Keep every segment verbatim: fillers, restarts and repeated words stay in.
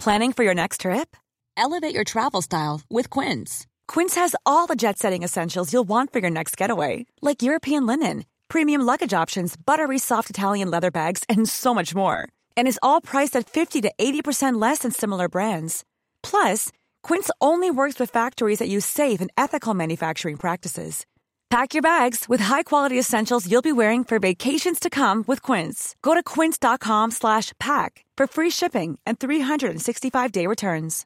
Planning for your next trip? Elevate your travel style with Quince. Quince has all the jet-setting essentials you'll want for your next getaway, like European linen, premium luggage options, buttery soft Italian leather bags, and so much more. And is all priced at fifty to eighty percent less than similar brands. Plus, Quince only works with factories that use safe and ethical manufacturing practices. Pack your bags with high-quality essentials you'll be wearing for vacations to come with Quince. Go to quince.com slash pack for free shipping and three sixty-five day returns.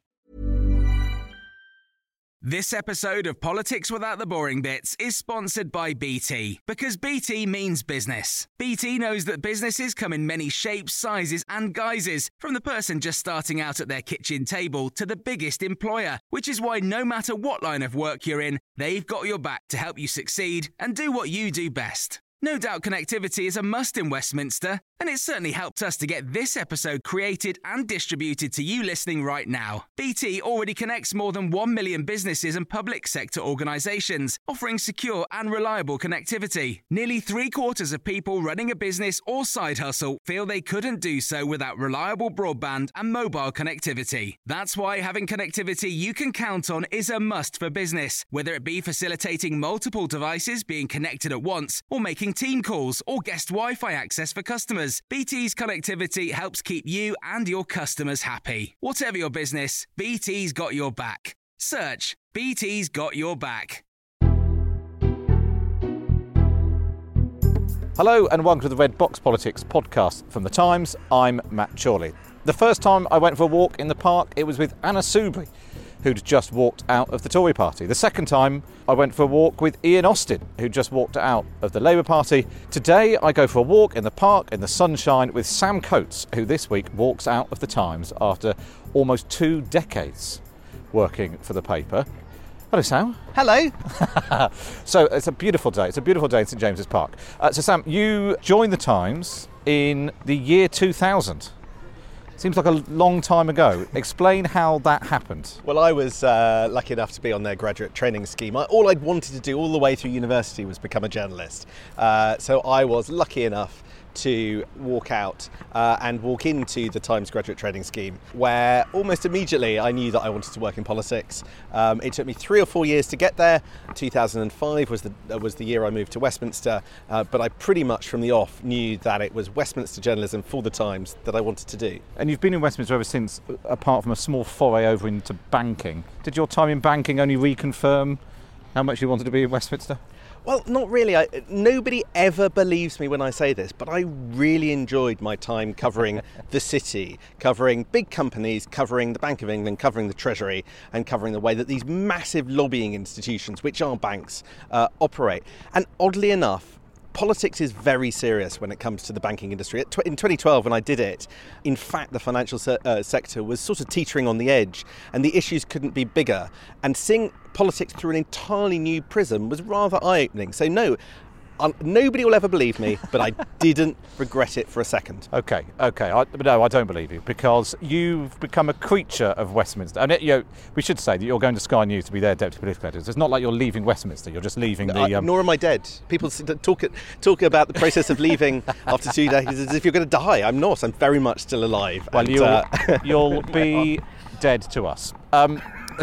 This episode of Politics Without the Boring Bits is sponsored by B T, because B T means business. B T knows that businesses come in many shapes, sizes and guises, from the person just starting out at their kitchen table to the biggest employer, which is why no matter what line of work you're in, they've got your back to help you succeed and do what you do best. No doubt connectivity is a must in Westminster, and it's certainly helped us to get this episode created and distributed to you listening right now. B T already connects more than one million businesses and public sector organisations, offering secure and reliable connectivity. Nearly three quarters of people running a business or side hustle feel they couldn't do so without reliable broadband and mobile connectivity. That's why having connectivity you can count on is a must for business, whether it be facilitating multiple devices being connected at once, or making team calls or guest Wi-Fi access for customers. B T's connectivity helps keep you and your customers happy. Whatever your business, B T's got your back. Search B T's got your back. Hello and welcome to the Red Box Politics podcast from The Times. I'm Matt Chorley. The first time I went for a walk in the park, it was with Anna Soubry, who'd just walked out of the Tory party. The second time I went for a walk with Ian Austin, who just walked out of the Labour Party. Today I go for a walk in the park in the sunshine with Sam Coates, who this week walks out of the Times after almost two decades working for the paper. Hello, Sam. Hello. So it's a beautiful day. It's a beautiful day in St James's Park. Uh, so Sam, you joined the Times in the year two thousand. Seems like a long time ago. Explain how that happened. Well, I was uh, lucky enough to be on their graduate training scheme. I, all I'd wanted to do all the way through university was become a journalist. Uh, so I was lucky enough to walk out uh, and walk into the Times graduate training scheme, where almost immediately I knew that I wanted to work in politics. Um, it took me three or four years to get there. two thousand five was the uh, was the year I moved to Westminster, uh, but I pretty much from the off knew that it was Westminster journalism for the Times that I wanted to do. And you've been in Westminster ever since, apart from a small foray over into banking. Did your time in banking only reconfirm how much you wanted to be in Westminster? Well, not really. I, nobody ever believes me when I say this, but I really enjoyed my time covering the city, covering big companies, covering the Bank of England, covering the Treasury, and covering the way that these massive lobbying institutions, which are banks, uh, operate. And oddly enough, politics is very serious when it comes to the banking industry. In twenty twelve, when I did it, in fact, the financial se- uh, sector was sort of teetering on the edge, and the issues couldn't be bigger. And seeing politics through an entirely new prism was rather eye-opening. So no, um, nobody will ever believe me, but I didn't regret it for a second. Okay, okay. I, no, I don't believe you, because you've become a creature of Westminster. And it, you know, we should say that you're going to Sky News to be their deputy political editor. It's not like you're leaving Westminster. You're just leaving the. Uh, Um... nor am I dead. People talk talk about the process of leaving after two days as if you're going to die. I'm not. I'm very much still alive. Well, and, you'll uh... you'll be dead to us. Um,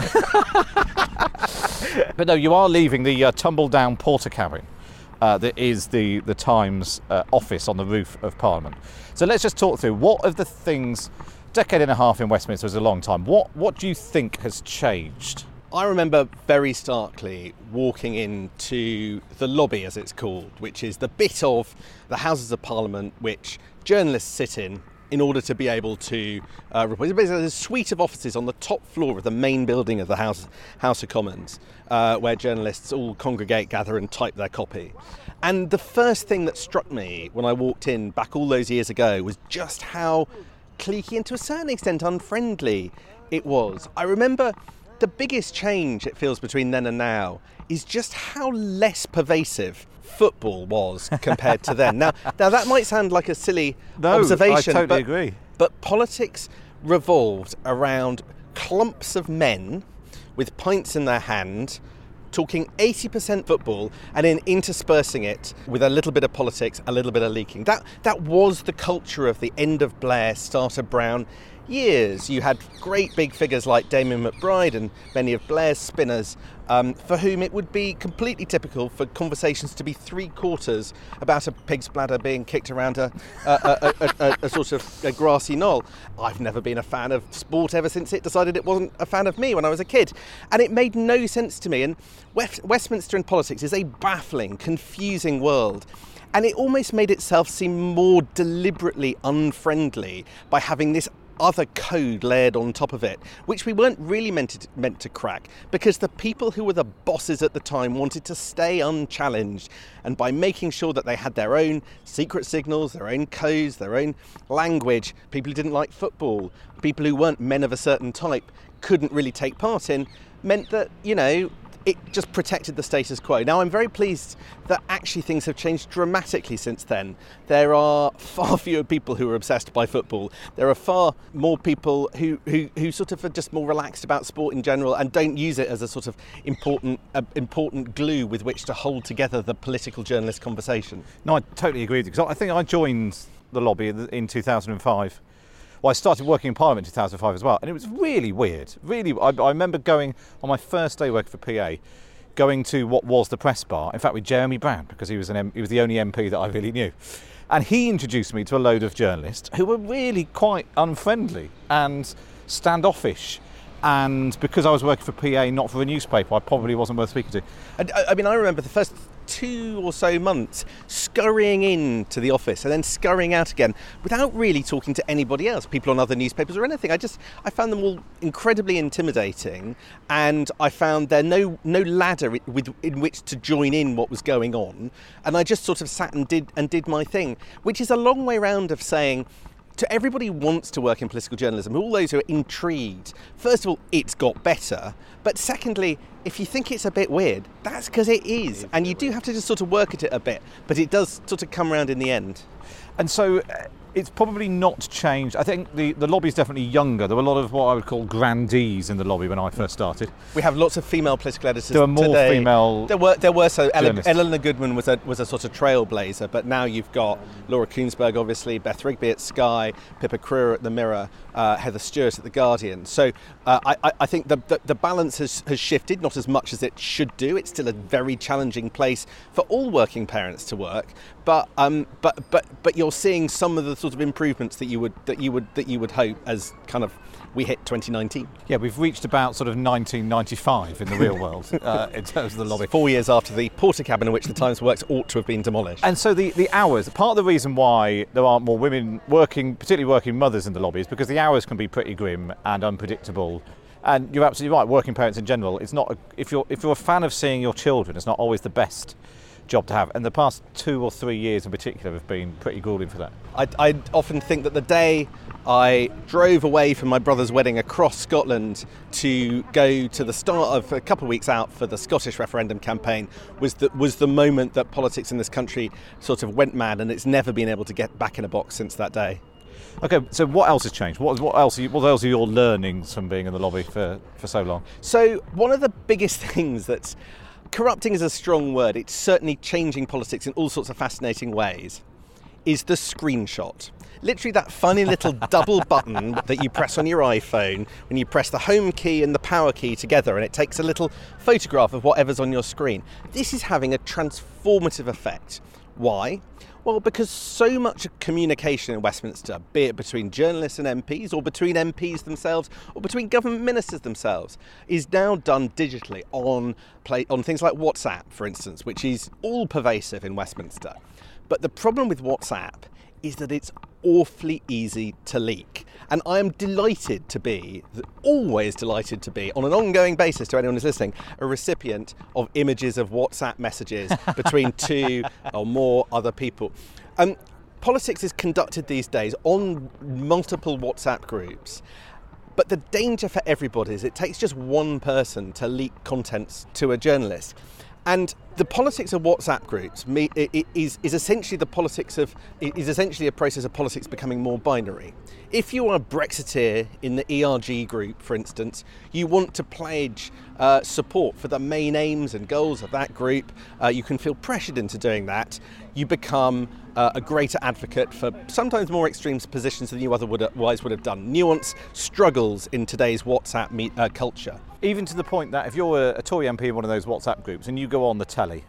but no, you are leaving the uh, tumble-down porter cabin uh, that is the, the Times uh, office on the roof of Parliament. So let's just talk through what of the things. Decade and a half in Westminster is a long time. What what do you think has changed? I remember very starkly walking into the lobby, as it's called, which is the bit of the Houses of Parliament which journalists sit in in order to be able to uh, report. There's a suite of offices on the top floor of the main building of the House, House of Commons, uh, where journalists all congregate, gather and type their copy. And the first thing that struck me when I walked in back all those years ago was just how cliquey and to a certain extent unfriendly it was. I remember the biggest change it feels between then and now is just how less pervasive football was compared to then. Now, now that might sound like a silly no, observation, I totally but, agree. but politics revolved around clumps of men with pints in their hand, talking eighty percent football and then interspersing it with a little bit of politics, a little bit of leaking. That that was the culture of the end of Blair, start of Brown. years you had great big figures like Damien McBride and many of Blair's spinners, um, for whom it would be completely typical for conversations to be three quarters about a pig's bladder being kicked around a, a, a, a, a, a sort of a grassy knoll. I've never been a fan of sport ever since it decided it wasn't a fan of me when I was a kid. And it made no sense to me. And West, Westminster in politics is a baffling, confusing world. And it almost made itself seem more deliberately unfriendly by having this other code layered on top of it, which we weren't really meant to, meant to crack, because the people who were the bosses at the time wanted to stay unchallenged. And by making sure that they had their own secret signals, their own codes, their own language, people who didn't like football, people who weren't men of a certain type, couldn't really take part in, meant that, you know, it just protected the status quo. Now, I'm very pleased that actually things have changed dramatically since then. There are far fewer people who are obsessed by football. There are far more people who, who, who sort of are just more relaxed about sport in general and don't use it as a sort of important uh, important glue with which to hold together the political journalist conversation. No, I totally agree with you, because I think I joined the lobby in two thousand five. Well, I started working in Parliament in two thousand five as well, and it was really weird. Really, I, I remember going on my first day working for P A, going to what was the press bar. In fact, with Jeremy Brown, because he was an M- he was the only M P that I really knew, and he introduced me to a load of journalists who were really quite unfriendly and standoffish. And because I was working for P A, not for a newspaper, I probably wasn't worth speaking to. And, I mean, I remember the first two or so months scurrying into the office and then scurrying out again without really talking to anybody else, people on other newspapers or anything. I just, I found them all incredibly intimidating, and I found there no no ladder with in which to join in what was going on. And I just sort of sat and did and did my thing, which is a long way round of saying, to everybody who wants to work in political journalism, all those who are intrigued, first of all, it's got better. But secondly, if you think it's a bit weird, that's because it is. And you do have to just sort of work at it a bit. But it does sort of come around in the end. And so uh, it's probably not changed. I think the, the lobby is definitely younger. There were a lot of what I would call grandees in the lobby when I first started. We have lots of female political editors. There were more today. female There were there were so Ele- journalists. Eleanor Goodman was a was a sort of trailblazer, but now you've got Laura Koonsberg, obviously, Beth Rigby at Sky, Pippa Crerar at the Mirror, uh, Heather Stewart at the Guardian. So uh, I, I think the, the the balance has has shifted, not as much as it should do. It's still a very challenging place for all working parents to work, but um but but but you're seeing some of the sort of improvements that you would that you would that you would hope as kind of we hit twenty nineteen. Yeah, we've reached about sort of nineteen ninety-five in the real world uh, in terms of the lobby. Four years after the Porter cabin in which the Times Works ought to have been demolished. And so the, the hours, part of the reason why there aren't more women working, particularly working mothers in the lobby, is because the hours can be pretty grim and unpredictable. And you're absolutely right, working parents in general, it's not a, if you're if you're a fan of seeing your children, it's not always the best job to have. And the past two or three years in particular have been pretty grueling for that. I, I often think that the day I drove away from my brother's wedding across Scotland to go to the start of a couple of weeks out for the Scottish referendum campaign was the, was the moment that politics in this country sort of went mad, and it's never been able to get back in a box since that day. Okay, so what else has changed? What, what else? Are you, what else are your learnings from being in the lobby for, for so long? So one of the biggest things that's corrupting is a strong word. It's certainly changing politics in all sorts of fascinating ways. Is the screenshot. Literally that funny little double button that you press on your iPhone when you press the home key and the power key together, and it takes a little photograph of whatever's on your screen. This is having a transformative effect. Why? Well, because so much communication in Westminster, be it between journalists and M Ps, or between M Ps themselves, or between government ministers themselves, is now done digitally on play, on things like WhatsApp, for instance, which is all pervasive in Westminster. But the problem with WhatsApp is that it's awfully easy to leak. And I am delighted to be, always delighted to be, on an ongoing basis to anyone who's listening, a recipient of images of WhatsApp messages between two or more other people. Um, politics is conducted these days on multiple WhatsApp groups. But the danger for everybody is it takes just one person to leak contents to a journalist. And the politics of WhatsApp groups me, it, is, is essentially the politics of is essentially a process of politics becoming more binary. If you are a Brexiteer in the E R G group, for instance, you want to pledge uh, support for the main aims and goals of that group. Uh, you can feel pressured into doing that. You become uh, a greater advocate for sometimes more extreme positions than you otherwise would have done. Nuance struggles in today's WhatsApp me- uh, culture. Even to the point that if you're a, a Tory M P in one of those WhatsApp groups and you go on the telly,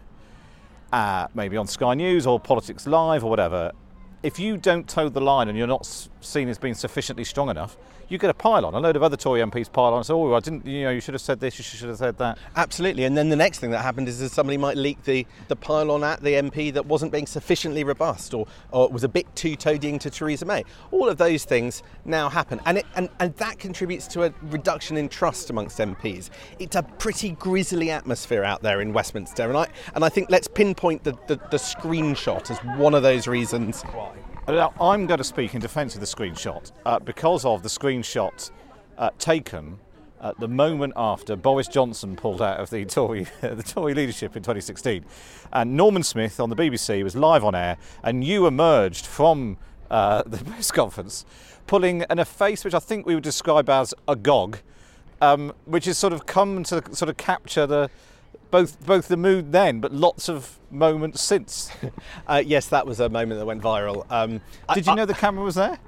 uh, maybe on Sky News or Politics Live or whatever, if you don't toe the line and you're not seen as being sufficiently strong enough, you get a pile on. A load of other Tory M Ps pile on and say, oh, I didn't, you know, you should have said this, you should have said that. Absolutely. And then the next thing that happened is that somebody might leak the, the pile on at the M P that wasn't being sufficiently robust or, or was a bit too toadying to Theresa May. All of those things now happen. And, it, and, and that contributes to a reduction in trust amongst M Ps. It's a pretty grisly atmosphere out there in Westminster. And I, and I think let's pinpoint the, the, the screenshot as one of those reasons why. Now, I'm going to speak in defence of the screenshot uh, because of the screenshot uh, taken at the moment after Boris Johnson pulled out of the Tory the Tory leadership in twenty sixteen. And Norman Smith on the B B C was live on air, and you emerged from uh, the press conference pulling an, a face which I think we would describe as agog, um, which has sort of come to sort of capture the both both the mood then, but lots of moments since. uh, yes, that was a moment that went viral. Um, did I, you know I, the camera was there?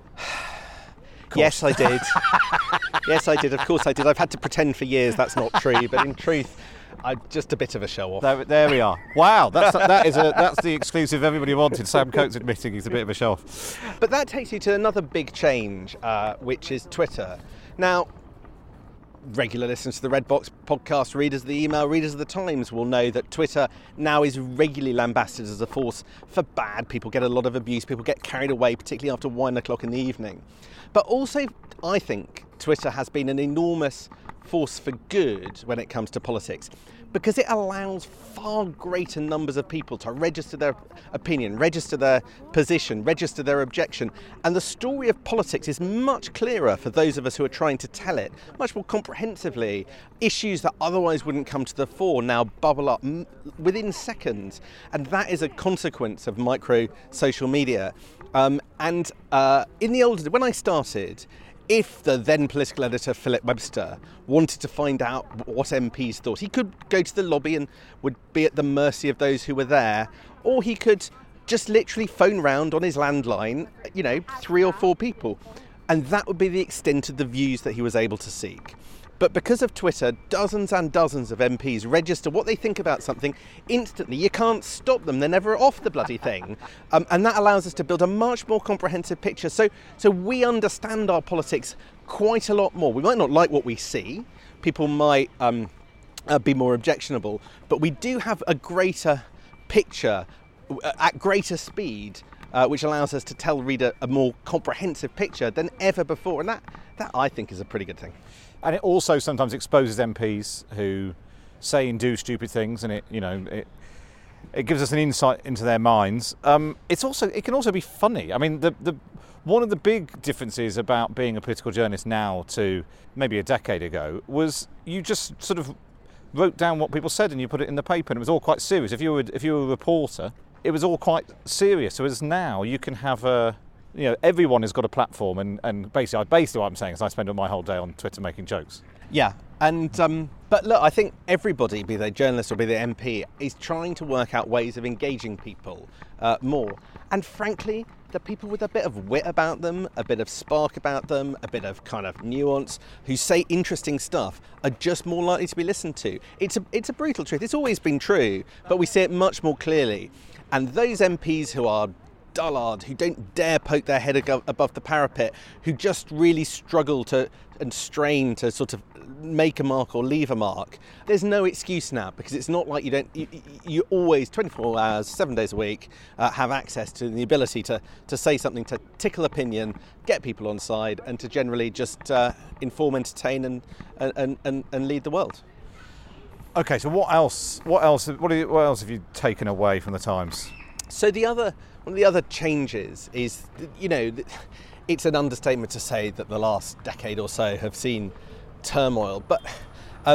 Yes, I did. Yes, I did. Of course I did. I've had to pretend for years that's not true, but in truth, I'm just a bit of a show-off. There, there we are. Wow, that's that is a that's the exclusive everybody wanted. Sam Coates admitting he's a bit of a show-off. But that takes you to another big change, uh, which is Twitter. Now, regular listeners to the Red Box podcast, readers of the email, readers of the Times will know that Twitter now is regularly lambasted as a force for bad. People get a lot of abuse, people get carried away, particularly after one o'clock in the evening. But also, I think Twitter has been an enormous force for good when it comes to politics, because it allows far greater numbers of people to register their opinion, register their position, register their objection. And the story of politics is much clearer for those of us who are trying to tell it, much more comprehensively. Issues that otherwise wouldn't come to the fore now bubble up m- within seconds. And that is a consequence of micro social media. Um, and uh, in the old, when I started, if the then political editor Philip Webster wanted to find out what M Ps thought, he could go to the lobby and would be at the mercy of those who were there, or he could just literally phone round on his landline, you know, three or four people. And that would be the extent of the views that he was able to seek. But because of Twitter, dozens and dozens of M Ps register what they think about something instantly. You can't stop them. They're never off the bloody thing. Um, and that allows us to build a much more comprehensive picture. So, so we understand our politics quite a lot more. We might not like what we see. People might um, uh, be more objectionable. But we do have a greater picture uh, at greater speed, uh, which allows us to tell the reader a more comprehensive picture than ever before. And that, that I think, is a pretty good thing. And it also sometimes exposes M Ps who say and do stupid things, and it, you know, it it gives us an insight into their minds. Um, it's also it can also be funny. I mean, the the one of the big differences about being a political journalist now to maybe a decade ago was you just sort of wrote down what people said and you put it in the paper, and it was all quite serious. If you were if you were a reporter, it was all quite serious. Whereas now you can have a You know, everyone has got a platform, and, and basically, basically what I'm saying is I spend my whole day on Twitter making jokes. Yeah, and um, but look, I think everybody, be they journalists or be they M P, is trying to work out ways of engaging people uh, more. And frankly, the people with a bit of wit about them, a bit of spark about them, a bit of kind of nuance, who say interesting stuff, are just more likely to be listened to. It's a it's a brutal truth. It's always been true, but we see it much more clearly. And those M Ps who are dullard, who don't dare poke their head above the parapet, who just really struggle to and strain to sort of make a mark or leave a mark, there's no excuse now, because it's not like you don't you, you always twenty-four hours, seven days a week uh, have access to the ability to to say something, to tickle opinion, get people on side, and to generally just uh, inform, entertain, and and, and and lead the world. Okay, so what else? What else? What, are you, what else have you taken away from the Times? So the other one of the other changes is, you know, it's an understatement to say that the last decade or so have seen turmoil, but um,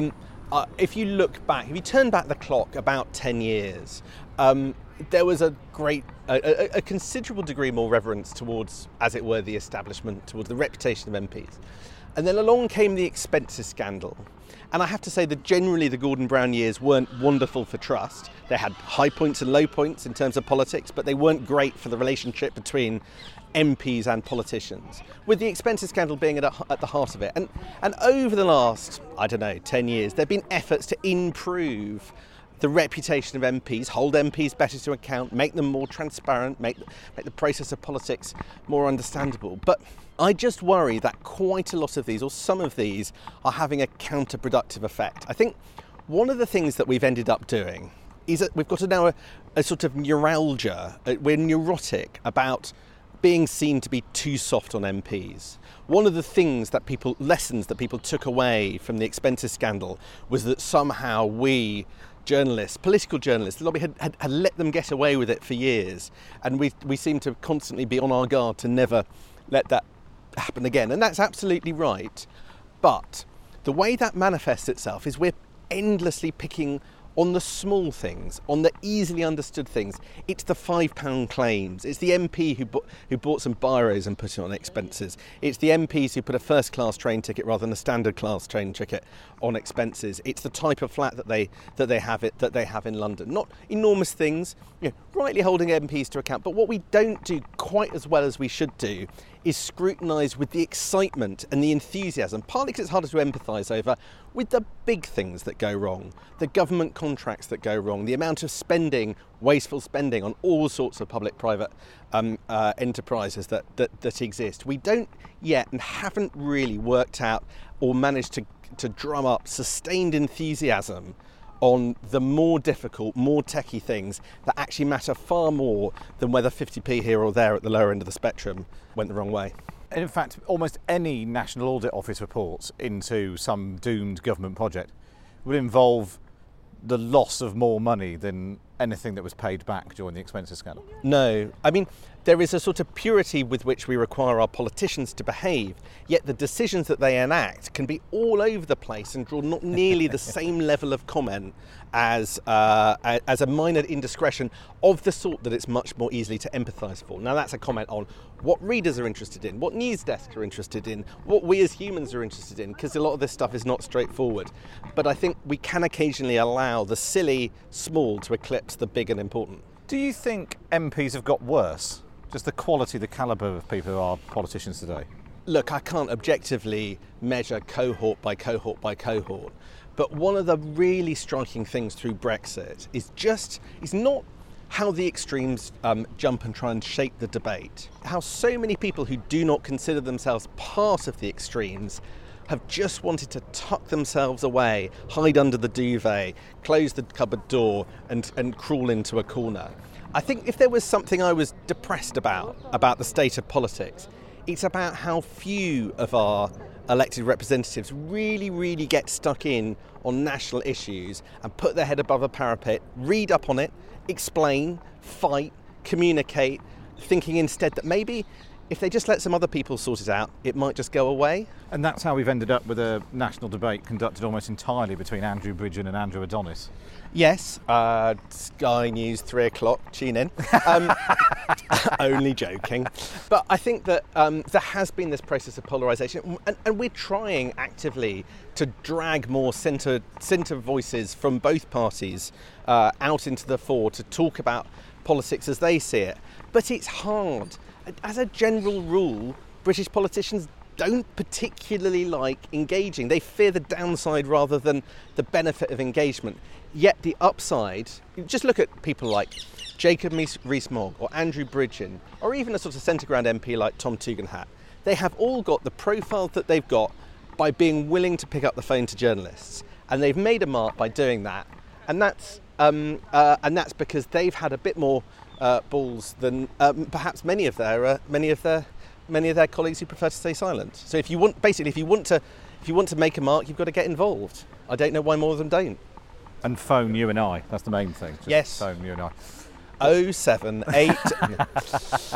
uh, if you look back, if you turn back the clock about ten years, um, there was a great, a, a, a considerable degree more reverence towards, as it were, the establishment, towards the reputation of M Ps. And then along came the expenses scandal. And I have to say that generally the Gordon Brown years weren't wonderful for trust. They had high points and low points in terms of politics, but they weren't great for the relationship between M Ps and politicians, with the expenses scandal being at, a, at the heart of it. And, and over the last, I don't know, ten years, there have been efforts to improve the reputation of M Ps, hold M Ps better to account, make them more transparent, make, make the process of politics more understandable. But I just worry that quite a lot of these, or some of these, are having a counterproductive effect. I think one of the things that we've ended up doing is that we've got a, now a, a sort of neuralgia. We're neurotic about being seen to be too soft on M Ps. One of the things that people, lessons that people took away from the expenses scandal was that somehow we, journalists, political journalists, the lobby had, had, had let them get away with it for years. And we, we seem to constantly be on our guard to never let that happen again. And that's absolutely right. But the way that manifests itself is we're endlessly picking on the small things, on the easily understood things. It's the five pound claims. It's the M P who, bu- who bought some biros and put it on expenses. It's the M Ps who put a first class train ticket rather than a standard class train ticket on expenses. It's the type of flat that they that they have it that they have in London. Not enormous things, you know, rightly holding M Ps to account. But what we don't do quite as well as we should do is scrutinise with the excitement and the enthusiasm, partly because it's harder to empathise over, with the big things that go wrong, the government contracts that go wrong, the amount of spending, wasteful spending on all sorts of public-private um, uh, enterprises that, that, that exist. We don't yet and haven't really worked out or managed to, to drum up sustained enthusiasm on the more difficult, more techie things that actually matter far more than whether fifty p here or there at the lower end of the spectrum went the wrong way. In fact, almost any National Audit Office report into some doomed government project would involve the loss of more money than anything that was paid back during the expenses scandal. No, I mean, there is a sort of purity with which we require our politicians to behave, yet the decisions that they enact can be all over the place and draw not nearly the same level of comment as uh, as a minor indiscretion of the sort that it's much more easily to empathise for. Now that's a comment on what readers are interested in, what news desks are interested in, what we as humans are interested in, because a lot of this stuff is not straightforward. But I think we can occasionally allow the silly small to eclipse the big and important. Do you think M Ps have got worse? Just the quality, the calibre of people who are politicians today? Look, I can't objectively measure cohort by cohort by cohort, but one of the really striking things through Brexit is just, is not how the extremes um, jump and try and shape the debate, how so many people who do not consider themselves part of the extremes have just wanted to tuck themselves away, hide under the duvet, close the cupboard door and, and crawl into a corner. I think if there was something I was depressed about, about the state of politics, it's about how few of our elected representatives really, really get stuck in on national issues and put their head above a parapet, read up on it, explain, fight, communicate, thinking instead that maybe if they just let some other people sort it out, it might just go away. And that's how we've ended up with a national debate conducted almost entirely between Andrew Bridgen and Andrew Adonis. Yes, uh, Sky News, three o'clock, tune in. Um, only joking. But I think that um, there has been this process of polarisation, and, and we're trying actively to drag more centre centre voices from both parties uh, out into the fore to talk about politics as they see it. But it's hard. As a general rule, British politicians don't particularly like engaging. They fear the downside rather than the benefit of engagement. Yet the upside, just look at people like Jacob Rees-Mogg or Andrew Bridgen, or even a sort of centre ground M P like Tom Tugendhat. They have all got the profile that they've got by being willing to pick up the phone to journalists. And they've made a mark by doing that. And that's, um, uh, and that's because they've had a bit more uh, balls than um, perhaps many of their uh, many of their many of their colleagues who prefer to stay silent. So if you want, basically, if you want to, if you want to make a mark, you've got to get involved. I don't know why more of them don't. And phone you and I. That's the main thing. Just yes. Phone you and I. Oh seven eight.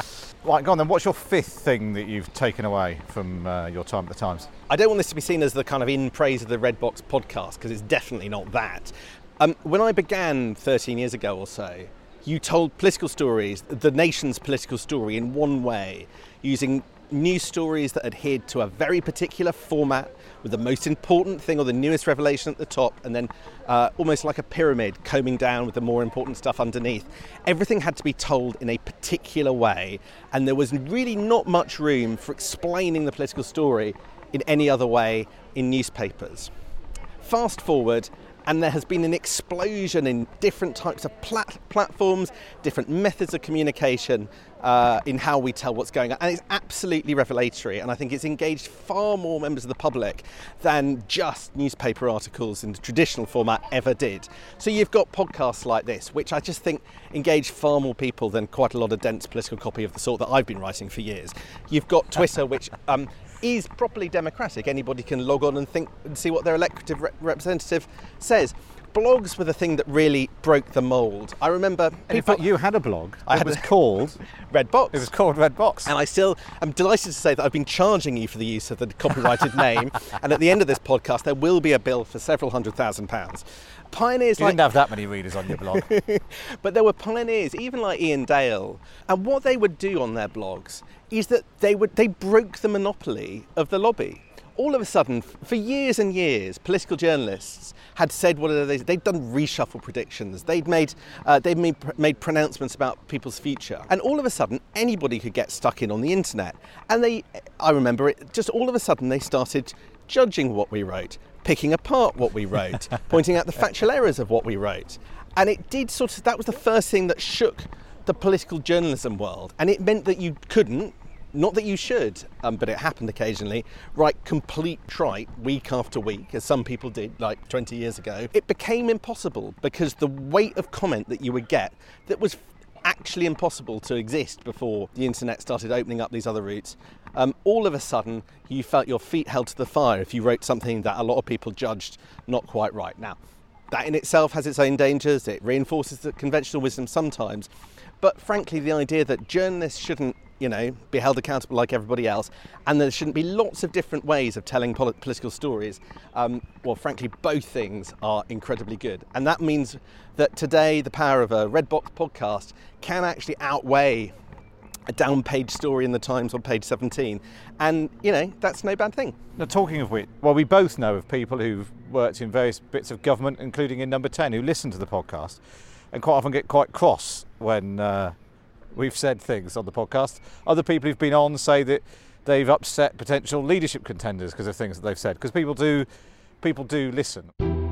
Right, go on then. What's your fifth thing that you've taken away from uh, your time at the Times? I don't want this to be seen as the kind of in praise of the Red Box podcast, because it's definitely not that. Um, when I began thirteen years ago or so, you told political stories, the nation's political story, in one way, using news stories that adhered to a very particular format, with the most important thing or the newest revelation at the top, and then uh, almost like a pyramid combing down with the more important stuff underneath. Everything had to be told in a particular way, and there was really not much room for explaining the political story in any other way in newspapers. Fast forward, and there has been an explosion in different types of plat- platforms, different methods of communication uh, in how we tell what's going on. And it's absolutely revelatory, and I think it's engaged far more members of the public than just newspaper articles in the traditional format ever did. So you've got podcasts like this, which I just think engage far more people than quite a lot of dense political copy of the sort that I've been writing for years. You've got Twitter, which... Um, is properly democratic. Anybody can log on and think and see what their elected re- representative says. Blogs were the thing that really broke the mould. I remember people... In fact, you had a blog. I it had was a, called... Red Box. It was called Red Box. And I still am delighted to say that I've been charging you for the use of the copyrighted name, and at the end of this podcast there will be a bill for several hundred thousand pounds. Pioneers you like... didn't have that many readers on your blog. But there were pioneers, even like Ian Dale, and what they would do on their blogs is that they would they broke the monopoly of the lobby. All of a sudden, for years and years, political journalists had said what they, they'd done reshuffle predictions, they'd made uh, they'd made, made pronouncements about people's future, and all of a sudden anybody could get stuck in on the internet. And they, I remember it, just all of a sudden they started judging what we wrote, picking apart what we wrote, pointing out the factual errors of what we wrote, and it did sort of that was the first thing that shook the political journalism world, and it meant that you couldn't. Not that you should, um, but it happened occasionally, write complete trite week after week, as some people did like twenty years ago. It became impossible because the weight of comment that you would get that was actually impossible to exist before the internet started opening up these other routes. Um, all of a sudden, you felt your feet held to the fire if you wrote something that a lot of people judged not quite right. Now, that in itself has its own dangers. It reinforces the conventional wisdom sometimes. But frankly, the idea that journalists shouldn't, you know, be held accountable like everybody else, and there shouldn't be lots of different ways of telling polit- political stories, um, well, frankly, both things are incredibly good. And that means that today the power of a Red Box podcast can actually outweigh a down-page story in the Times on page seventeen. And, you know, that's no bad thing. Now, talking of which, well, we both know of people who've worked in various bits of government, including in Number ten, who listen to the podcast and quite often get quite cross when uh, we've said things on the podcast. Other people who've been on say that they've upset potential leadership contenders because of things that they've said, because people do, people do listen.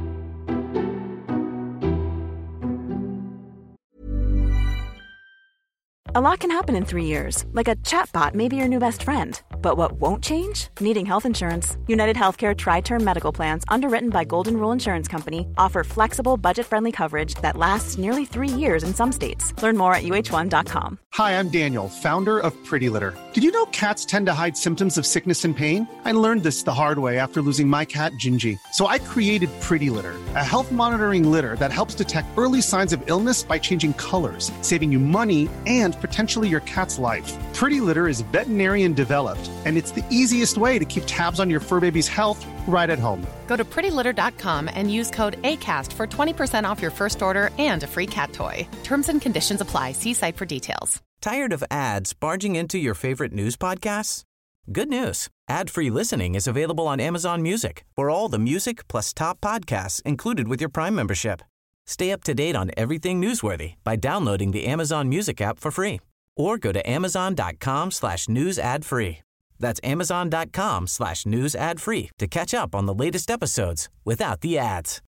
A lot can happen in three years, like a chatbot may be your new best friend. But what won't change? Needing health insurance. United Healthcare Tri-Term Medical Plans, underwritten by Golden Rule Insurance Company, offer flexible, budget-friendly coverage that lasts nearly three years in some states. Learn more at U H one dot com. Hi, I'm Daniel, founder of Pretty Litter. Did you know cats tend to hide symptoms of sickness and pain? I learned this the hard way after losing my cat, Gingy. So I created Pretty Litter, a health monitoring litter that helps detect early signs of illness by changing colors, saving you money and potentially your cat's life. Pretty Litter is veterinarian developed, and it's the easiest way to keep tabs on your fur baby's health right at home. Go to pretty litter dot com and use code ACAST for twenty percent off your first order and a free cat toy. Terms and conditions apply. See site for details. Tired of ads barging into your favorite news podcasts? Good news. Ad-free listening is available on Amazon Music for all the music plus top podcasts included with your Prime membership. Stay up to date on everything newsworthy by downloading the Amazon Music app for free or go to amazon.com slash news ad free. That's amazon.com slash news ad free to catch up on the latest episodes without the ads.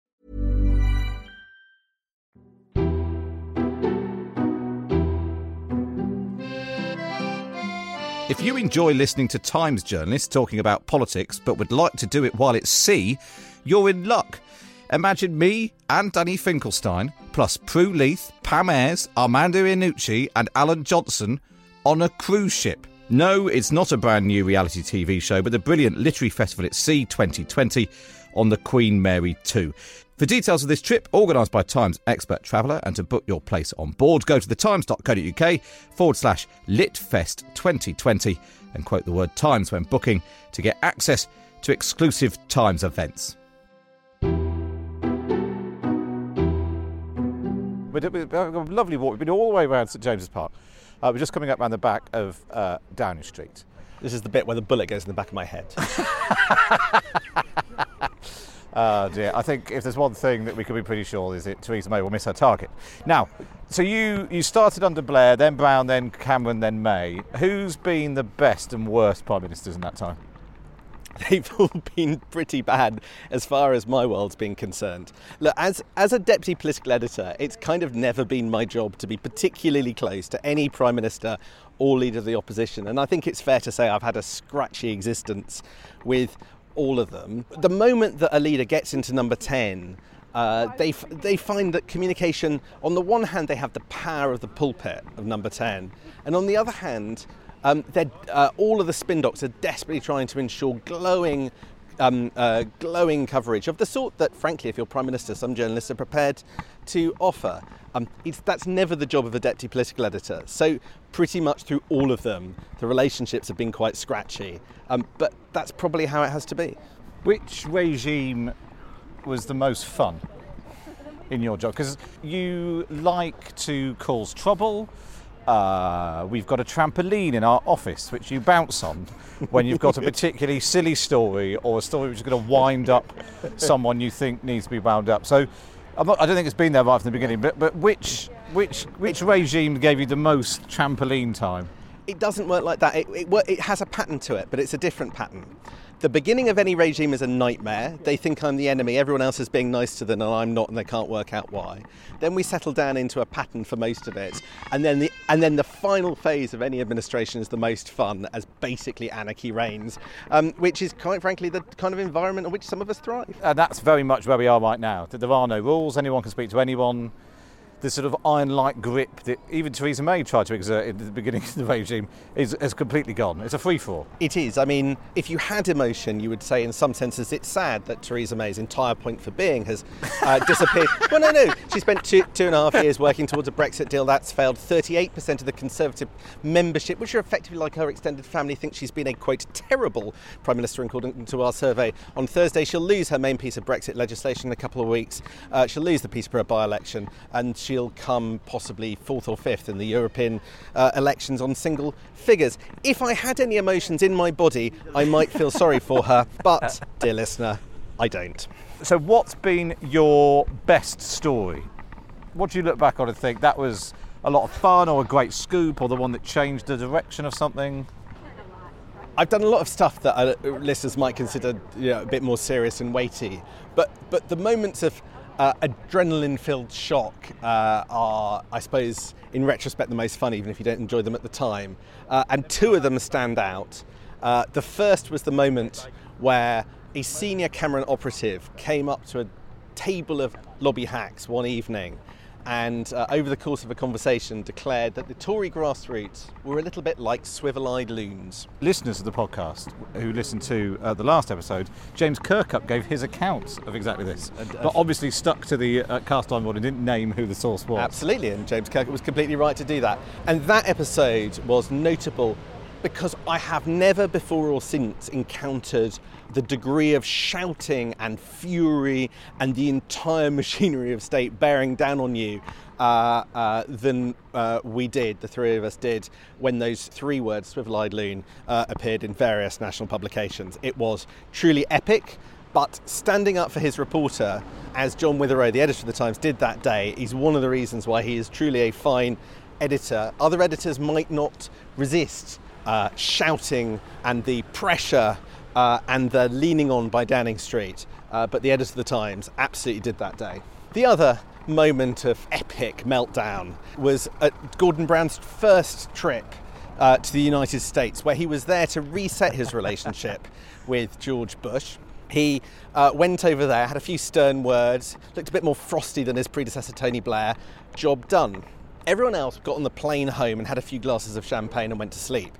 If you enjoy listening to Times journalists talking about politics but would like to do it while it's sea, you're in luck. Imagine me and Danny Finkelstein, plus Prue Leith, Pam Ayres, Armando Iannucci and Alan Johnson on a cruise ship. No, it's not a brand new reality T V show, but the brilliant literary festival at Sea twenty twenty on the Queen Mary two. For details of this trip, organised by Times Expert Traveller, and to book your place on board, go to thetimes.co.uk forward slash litfest twenty twenty and quote the word Times when booking to get access to exclusive Times events. We're having a lovely walk. We've been all the way around St James's Park. Uh, we're just coming up around the back of uh, Downing Street. This is the bit where the bullet goes in the back of my head. Oh dear, I think if there's one thing that we can be pretty sure is that Theresa May will miss her target. Now, so you, you started under Blair, then Brown, then Cameron, then May. Who's been the best and worst Prime Ministers in that time? They've all been pretty bad as far as my world's been concerned. Look, as as a deputy political editor, it's kind of never been my job to be particularly close to any Prime Minister or leader of the opposition. And I think it's fair to say I've had a scratchy existence with all of them. The moment that a leader gets into number ten, uh, they f- they find that communication, on the one hand, they have the power of the pulpit of number ten, and on the other hand, Um, uh, all of the spin doctors are desperately trying to ensure glowing, um, uh, glowing coverage of the sort that, frankly, if you're Prime Minister, some journalists are prepared to offer. Um, it's, that's never the job of a deputy political editor. So pretty much through all of them, the relationships have been quite scratchy. Um, but that's probably how it has to be. Which regime was the most fun in your job? Because you like to cause trouble. Uh, we've got a trampoline in our office which you bounce on when you've got a particularly silly story or a story which is going to wind up someone you think needs to be wound up. So I'm not, I don't think it's been there right from the beginning, but, but which which which regime gave you the most trampoline time? It doesn't work like that. It, it, it has a pattern to it, but it's a different pattern. The beginning of any regime is a nightmare. They think I'm the enemy, everyone else is being nice to them and I'm not, and they can't work out why. Then we settle down into a pattern for most of it, and then the and then the final phase of any administration is the most fun, as basically anarchy reigns, um, which is quite frankly the kind of environment in which some of us thrive. And that's very much where we are right now. There are no rules, anyone can speak to anyone. The sort of iron-like grip that even Theresa May tried to exert at the beginning of the regime is has completely gone. It's a free-for-all. It is. I mean, if you had emotion, you would say in some senses it's sad that Theresa May's entire point for being has uh, disappeared. Well, no, no. She spent two, two and a half years working towards a Brexit deal. That's failed. thirty-eight percent of the Conservative membership, which are effectively like her extended family, think she's been a, quote, terrible Prime Minister, according to our survey. On Thursday, she'll lose her main piece of Brexit legislation in a couple of weeks. Uh, she'll lose the Peterborough by-election, and she She'll come possibly fourth or fifth in the European uh, elections on single figures. If I had any emotions in my body, I might feel sorry for her, but, dear listener, I don't. So what's been your best story? What do you look back on and think that was a lot of fun, or a great scoop, or the one that changed the direction of something? I've done a lot of stuff that uh, listeners might consider, you know, a bit more serious and weighty, but but the moments of Uh, adrenaline-filled shock uh, are, I suppose, in retrospect, the most fun, even if you don't enjoy them at the time. Uh, and two of them stand out. Uh, the first was the moment where a senior Cameron operative came up to a table of lobby hacks one evening and uh, over the course of a conversation declared that the Tory grassroots were a little bit like swivel-eyed loons. Listeners of the podcast who listened to uh, the last episode, James Kirkup gave his account of exactly this, and, uh, but obviously stuck to the uh, cast iron board and didn't name who the source was. Absolutely, and James Kirkup was completely right to do that. And that episode was notable because I have never before or since encountered the degree of shouting and fury and the entire machinery of state bearing down on you uh, uh, than uh, we did, the three of us did, when those three words, swivel-eyed loon, uh, appeared in various national publications. It was truly epic, but standing up for his reporter, as John Witherow, the editor of the Times, did that day, is one of the reasons why he is truly a fine editor. Other editors might not resist uh, shouting and the pressure Uh, and the leaning on by Downing Street, uh, but the editor of the Times absolutely did that day. The other moment of epic meltdown was at Gordon Brown's first trip uh, to the United States, where he was there to reset his relationship with George Bush. He uh, went over there, had a few stern words, looked a bit more frosty than his predecessor Tony Blair. Job done. Everyone else got on the plane home and had a few glasses of champagne and went to sleep.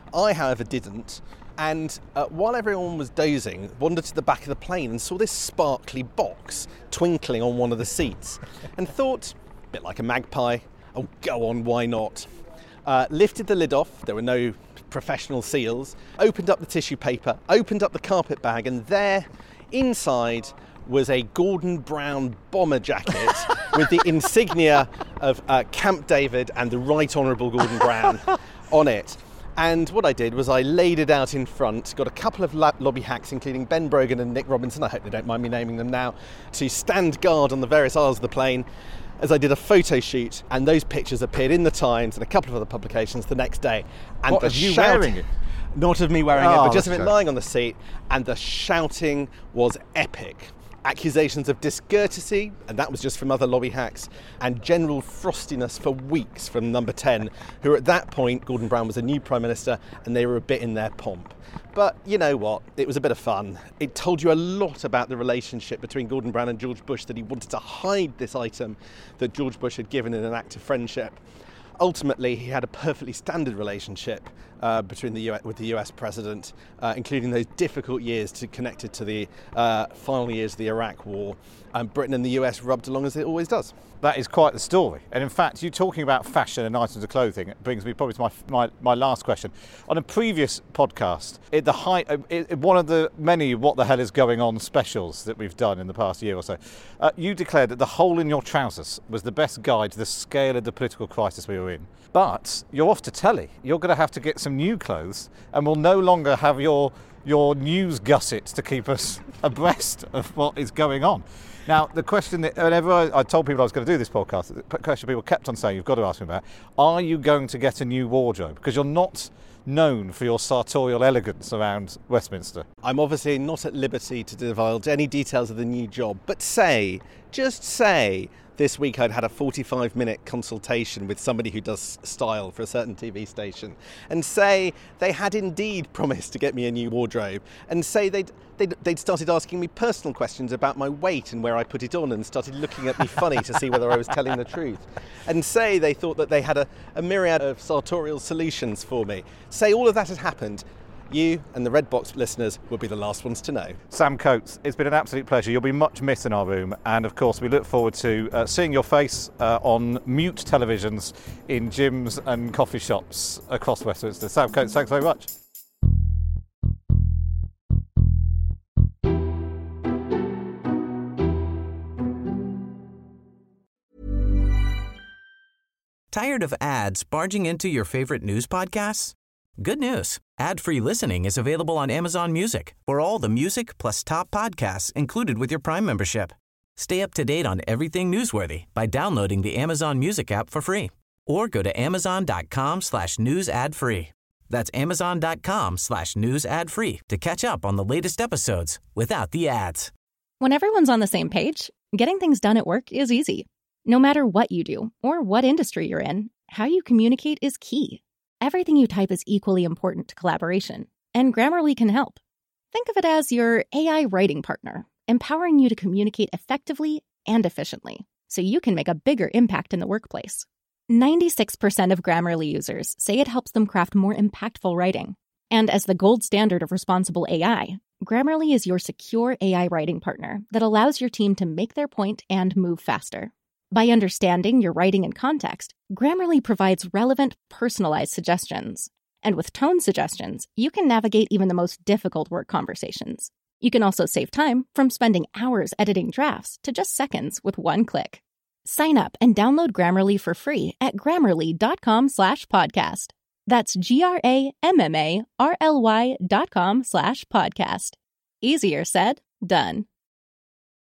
I, however, didn't. And uh, while everyone was dozing, wandered to the back of the plane and saw this sparkly box twinkling on one of the seats and thought, a bit like a magpie, oh, go on, why not? Uh, lifted the lid off, there were no professional seals, opened up the tissue paper, opened up the carpet bag, and there, inside, was a Gordon Brown bomber jacket with the insignia of uh, Camp David and the Right Honourable Gordon Brown on it. And what I did was I laid it out in front, got a couple of lobby hacks, including Ben Brogan and Nick Robinson, I hope they don't mind me naming them now, to stand guard on the various aisles of the plane as I did a photo shoot, and those pictures appeared in the Times and a couple of other publications the next day. And what, the of you shout- wearing it? Not of me wearing Oh, it, but just of it that's lying on the seat, and the shouting was epic. Accusations of discourtesy, and that was just from other lobby hacks, and general frostiness for weeks from Number ten, who at that point, Gordon Brown was a new Prime Minister, and they were a bit in their pomp. But you know what? It was a bit of fun. It told you a lot about the relationship between Gordon Brown and George Bush, that he wanted to hide this item that George Bush had given in an act of friendship. Ultimately, he had a perfectly standard relationship uh, between the U S, with the U S president, uh, including those difficult years to, connected to the uh, final years of the Iraq War. And Britain and the U S rubbed along as it always does. That is quite the story. And in fact, you talking about fashion and items of clothing brings me probably to my my, my last question. On a previous podcast, it, the high, it, it, one of the many What the Hell is Going On specials that we've done in the past year or so, uh, you declared that the hole in your trousers was the best guide to the scale of the political crisis we were in. But you're off to telly. You're going to have to get some new clothes, and we'll no longer have your your news gussets to keep us abreast of what is going on. Now, the question that whenever I, I told people I was going to do this podcast, the question people kept on saying, you've got to ask me about, are you going to get a new wardrobe? Because you're not known for your sartorial elegance around Westminster. I'm obviously not at liberty to divulge any details of the new job, but say, just say, this week I'd had a forty-five minute consultation with somebody who does style for a certain T V station, and say they had indeed promised to get me a new wardrobe, and say they'd, they'd, they'd started asking me personal questions about my weight and where I put it on, and started looking at me funny to see whether I was telling the truth, and say they thought that they had a, a myriad of sartorial solutions for me. Say all of that had happened. You and the Red Box listeners will be the last ones to know. Sam Coates, it's been an absolute pleasure. You'll be much missed in our room. And of course, we look forward to uh, seeing your face uh, on mute televisions in gyms and coffee shops across Westminster. Sam Coates, thanks very much. Tired of ads barging into your favorite news podcasts? Good news. Ad-free listening is available on Amazon Music for all the music plus top podcasts included with your Prime membership. Stay up to date on everything newsworthy by downloading the Amazon Music app for free or go to amazon.com slash news ad free. That's amazon.com slash news ad free to catch up on the latest episodes without the ads. When everyone's on the same page, getting things done at work is easy. No matter what you do or what industry you're in, how you communicate is key. Everything you type is equally important to collaboration, and Grammarly can help. Think of it as your A I writing partner, empowering you to communicate effectively and efficiently, so you can make a bigger impact in the workplace. ninety-six percent of Grammarly users say it helps them craft more impactful writing. And as the gold standard of responsible A I, Grammarly is your secure A I writing partner that allows your team to make their point and move faster. By understanding your writing and context, Grammarly provides relevant, personalized suggestions. And with tone suggestions, you can navigate even the most difficult work conversations. You can also save time from spending hours editing drafts to just seconds with one click. Sign up and download Grammarly for free at grammarly.com slash podcast. That's G-R-A-M-M-A-R-L-Y dot com slash podcast. Easier said, done.